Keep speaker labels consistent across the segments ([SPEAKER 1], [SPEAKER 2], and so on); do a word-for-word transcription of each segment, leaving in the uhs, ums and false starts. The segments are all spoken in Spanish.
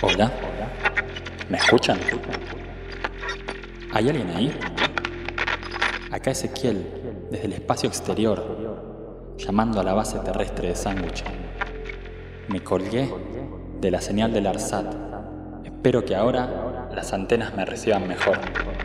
[SPEAKER 1] Hola, ¿me escuchan? ¿Hay alguien ahí? Acá Ezequiel, desde el espacio exterior, llamando a la base terrestre de Sándwich. Me colgué de la señal del ARSAT. Espero que ahora las antenas me reciban mejor.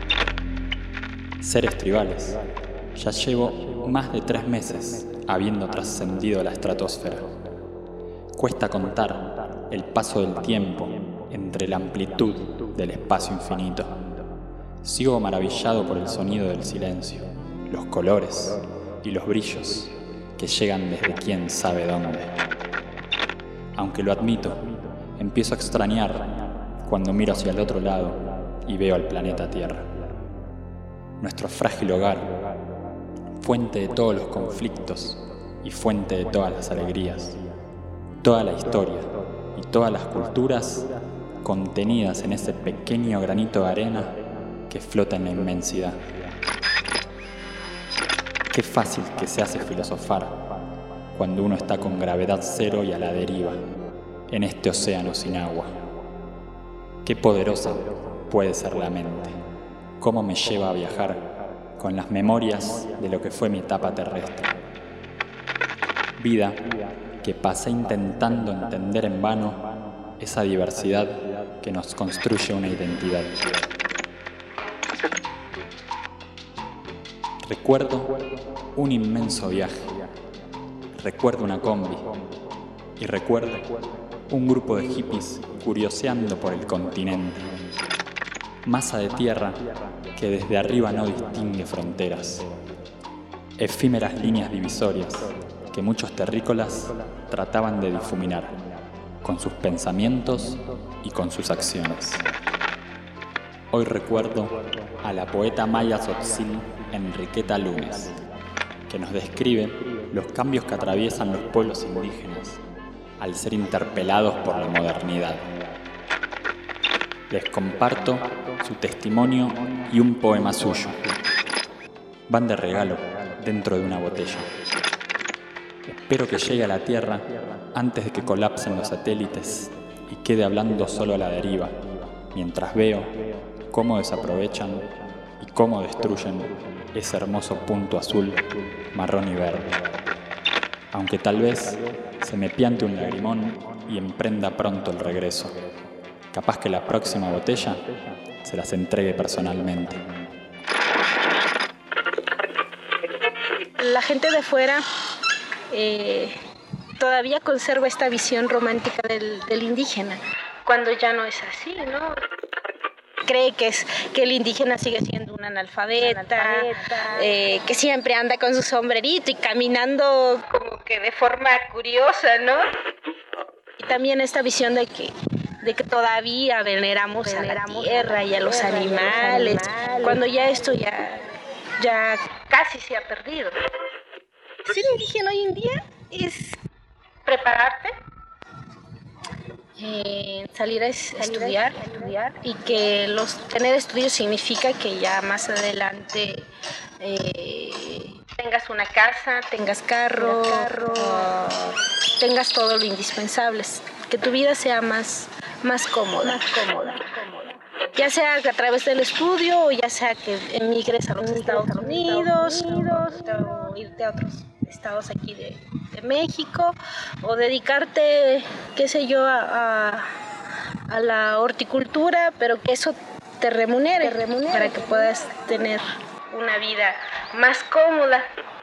[SPEAKER 1] Seres tribales, ya llevo más de tres meses habiendo trascendido la estratosfera. Cuesta contar el paso del tiempo entre la amplitud del espacio infinito. Sigo maravillado por el sonido del silencio, los colores y los brillos que llegan desde quién sabe dónde. Aunque lo admito, empiezo a extrañar cuando miro hacia el otro lado y veo al planeta Tierra. Nuestro frágil hogar, fuente de todos los conflictos y fuente de todas las alegrías. Toda la historia y todas las culturas contenidas en ese pequeño granito de arena que flota en la inmensidad. Qué fácil que se hace filosofar cuando uno está con gravedad cero y a la deriva en este océano sin agua. Qué poderosa puede ser la mente. Cómo me lleva a viajar con las memorias de lo que fue mi etapa terrestre. Vida que pasé intentando entender en vano esa diversidad que nos construye una identidad. Recuerdo un inmenso viaje, recuerdo una combi y recuerdo un grupo de hippies curioseando por el continente. Masa de tierra que desde arriba no distingue fronteras. Efímeras líneas divisorias que muchos terrícolas trataban de difuminar con sus pensamientos y con sus acciones. Hoy recuerdo a la poeta maya tzotzil Enriqueta Lunes, que nos describe los cambios que atraviesan los pueblos indígenas al ser interpelados por la modernidad. Les comparto su testimonio y un poema suyo. Van de regalo dentro de una botella. Espero que llegue a la Tierra antes de que colapsen los satélites y quede hablando solo a la deriva, mientras veo cómo desaprovechan y cómo destruyen ese hermoso punto azul, marrón y verde. Aunque tal vez se me piante un lagrimón y emprenda pronto el regreso. Capaz que la próxima botella se las entregue personalmente.
[SPEAKER 2] La gente de fuera eh, todavía conserva esta visión romántica del, del indígena, cuando ya no es así, ¿no? Cree que, es, que el indígena sigue siendo un analfabeta, analfabeta. Eh, que siempre anda con su sombrerito y caminando como que de forma curiosa, ¿no? Y también esta visión de que, de que todavía veneramos, veneramos a la tierra y a los animales, los animales, cuando ya esto ya, ya casi se ha perdido. Ser indígena hoy en día es prepararte, eh, salir a es, estudiar, a estudiar y que los tener estudios significa que ya más adelante eh, tengas una casa, tengas carro, carro uh, tengas todo lo indispensable, que tu vida sea más, más cómoda, más cómoda. Ya sea a través del estudio o ya sea que emigres a los Estados Unidos o irte a otros estados aquí de, de México o dedicarte, qué sé yo, a, a, a la horticultura, pero que eso te remunere, te remunere para que puedas tener una vida más cómoda.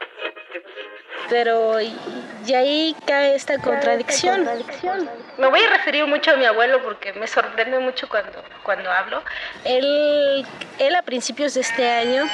[SPEAKER 2] Pero y ahí cae esta contradicción. esta contradicción. Me voy a referir mucho a mi abuelo porque me sorprende mucho cuando, cuando hablo. Él, él a principios de este año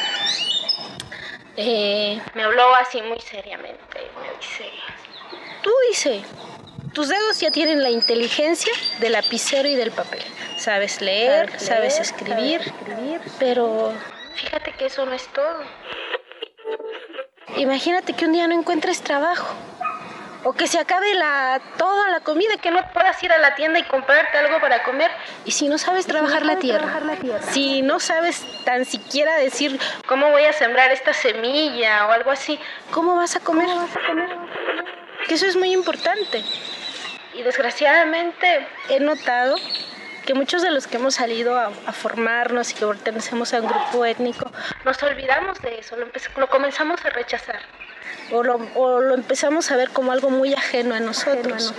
[SPEAKER 2] eh, me habló así muy seriamente. Me dice, tú dice, tus dedos ya tienen la inteligencia del lapicero y del papel. Sabes leer, sabes, leer, sabes, escribir, sabes escribir, pero fíjate que eso no es todo. Imagínate que un día no encuentres trabajo o que se acabe la, toda la comida, que no puedas ir a la tienda y comprarte algo para comer. Y si no sabes, trabajar, si no sabes la tierra, trabajar la tierra, si no sabes tan siquiera decir cómo voy a sembrar esta semilla o algo así, ¿cómo vas a comer? ¿Cómo vas a comer? Que eso es muy importante. Y desgraciadamente he notado que muchos de los que hemos salido a, a formarnos y que pertenecemos a un grupo étnico, nos olvidamos de eso, lo, lo comenzamos a rechazar. O lo, o lo empezamos a ver como algo muy ajeno a nosotros.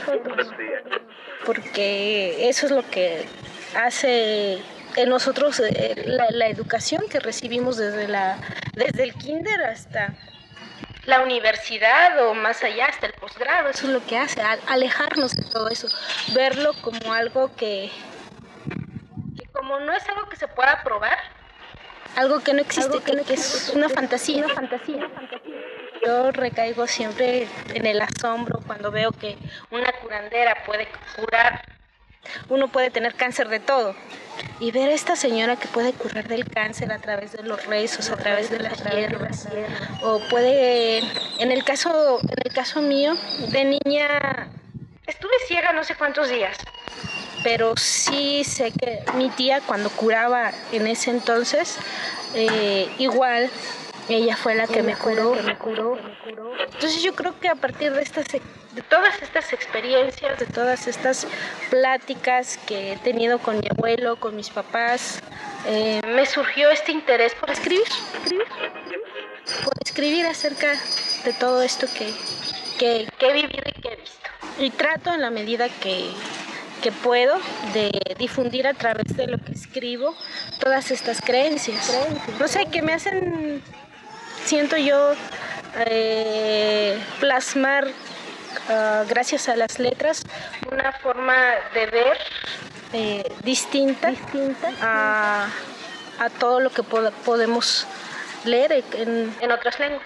[SPEAKER 2] Porque eso es lo que hace en nosotros eh, la, la educación que recibimos desde, la, desde el kinder hasta la universidad o más allá, hasta el posgrado. Eso es lo que hace, alejarnos de todo eso, verlo como algo que, que como no es algo que se pueda probar, algo que no existe, que, no que es una fantasía, una fantasía. Yo recaigo siempre en el asombro cuando veo que una curandera puede curar, uno puede tener cáncer de todo, y ver a esta señora que puede curar del cáncer a través de los rezos, a través de las hierbas, o puede, en el caso, en el caso mío, de niña, estuve ciega no sé cuántos días, pero sí sé que mi tía cuando curaba en ese entonces, eh, igual, ella fue la que me curó. Entonces yo creo que a partir de estas, de todas estas experiencias, de todas estas pláticas que he tenido con mi abuelo, con mis papás, eh, me surgió este interés por escribir, escribir, por escribir acerca de todo esto que, que, que he vivido y que he visto. Y trato en la medida que, que puedo de difundir a través de lo que escribo todas estas creencias. No sé, que me hacen, siento yo, eh, plasmar, uh, gracias a las letras, una forma de ver eh, distinta, distinta a, a todo lo que pod- podemos leer en, en otras lenguas.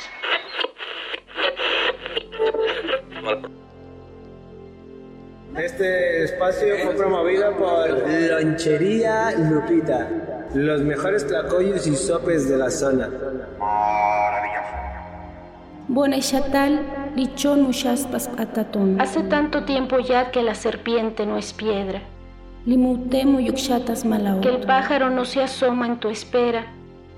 [SPEAKER 3] Este espacio fue promovido por Lonchería Lupita, los mejores tlacoyos y sopes de la zona.
[SPEAKER 2] Hace tanto tiempo ya que la serpiente no es piedra, que el pájaro no se asoma en tu espera,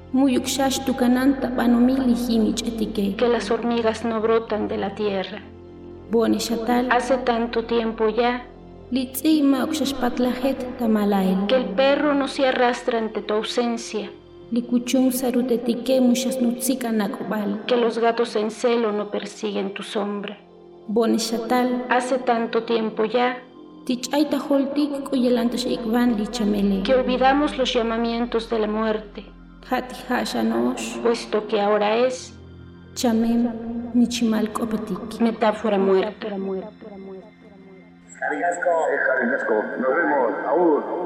[SPEAKER 2] que las hormigas no brotan de la tierra. Hace tanto tiempo ya que el perro no se arrastra ante tu ausencia, que los gatos en celo no persiguen tu sombra. Hace tanto tiempo ya que olvidamos los llamamientos de la muerte, puesto que ahora es metáfora muerta.
[SPEAKER 4] Nos vemos. Aún.